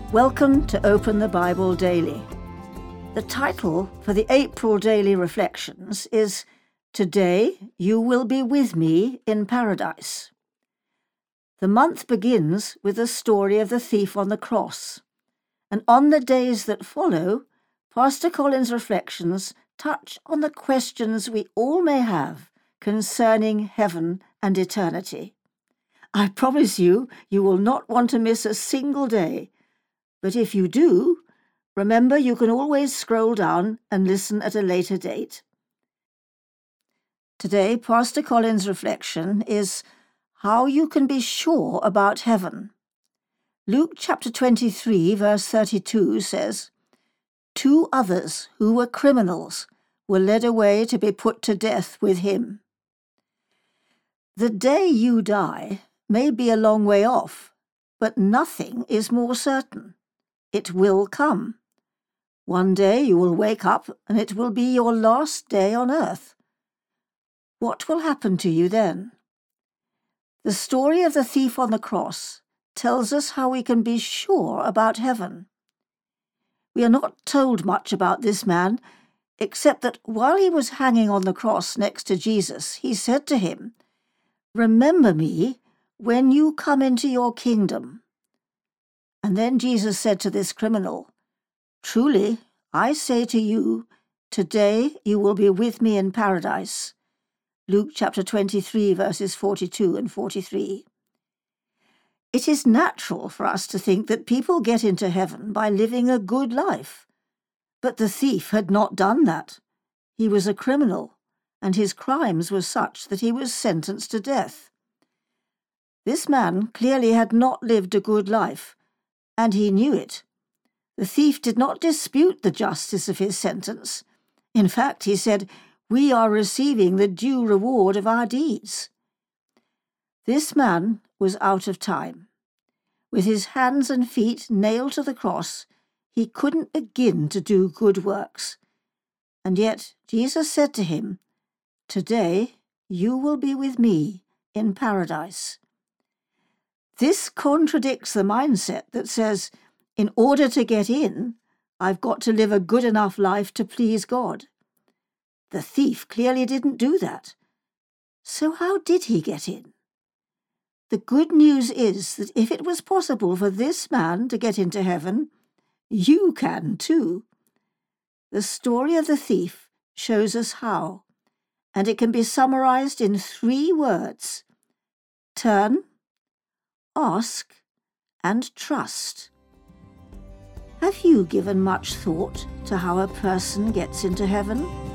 Welcome to Open the Bible Daily. The title for the April Daily Reflections is Today You Will Be With Me in Paradise. The month begins with the story of the thief on the cross, and on the days that follow, Pastor Colin's reflections touch on the questions we all may have concerning heaven and eternity. I promise you will not want to miss a single day. But if you do, remember you can always scroll down and listen at a later date. Today, Pastor Colin's reflection is how you can be sure about heaven. Luke chapter 23, verse 32 says, 2 others who were criminals were led away to be put to death with him. The day you die may be a long way off, but nothing is more certain. It will come. One day you will wake up and it will be your last day on earth. What will happen to you then? The story of the thief on the cross tells us how we can be sure about heaven. We are not told much about this man, except that while he was hanging on the cross next to Jesus, he said to him, "Remember me when you come into your kingdom." And then Jesus said to this criminal, "Truly, I say to you, today you will be with me in paradise." Luke chapter 23, verses 42 and 43. It is natural for us to think that people get into heaven by living a good life. But the thief had not done that. He was a criminal, and his crimes were such that he was sentenced to death. This man clearly had not lived a good life, and he knew it. The thief did not dispute the justice of his sentence. In fact, he said, "We are receiving the due reward of our deeds." This man was out of time. With his hands and feet nailed to the cross, he couldn't begin to do good works. And yet Jesus said to him, "Today you will be with me in paradise." This contradicts the mindset that says, in order to get in, I've got to live a good enough life to please God. The thief clearly didn't do that. So how did he get in? The good news is that if it was possible for this man to get into heaven, you can too. The story of the thief shows us how, and it can be summarized in 3 words: turn, ask, and trust. Have you given much thought to how a person gets into heaven?